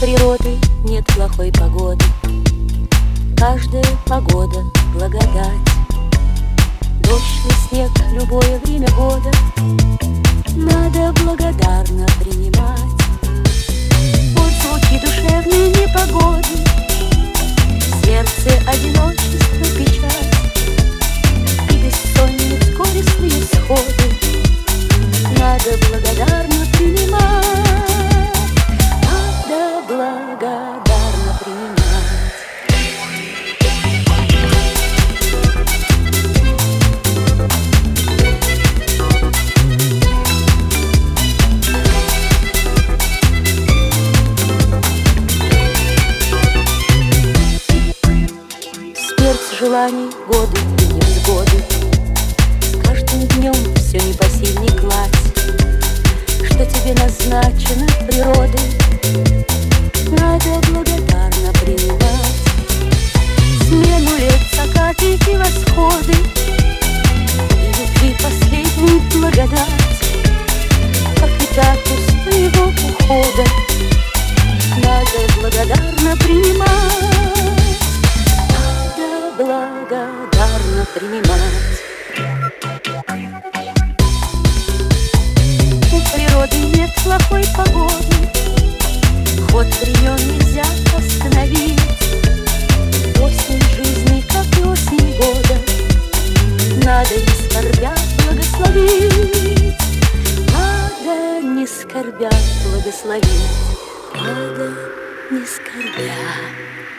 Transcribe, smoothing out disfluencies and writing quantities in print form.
природы нет плохой погоды. Каждая погода — благодать. Дождь и снег — любое время года надо благодарно принимать. Пусть звуки душевной непогоды, в сердце одиночество, печаль и бессонниц горестные сходы надо благодарно принимать. Надо благодарно принимать. Желаний, годы и невзгоды, с каждым днем все непосильней кладь, что тебе назначено природой, надо благодарно принимать. Смену лет, закаты и восходы, и любви последней благодать, как и дату своего ухода надо благодарно принимать. Благодарно принимать. У природы нет плохой погоды, ход времен нельзя остановить. Осень жизни, как и осень года, надо не скорбя благословить. Надо не скорбя благословить. Надо не скорбя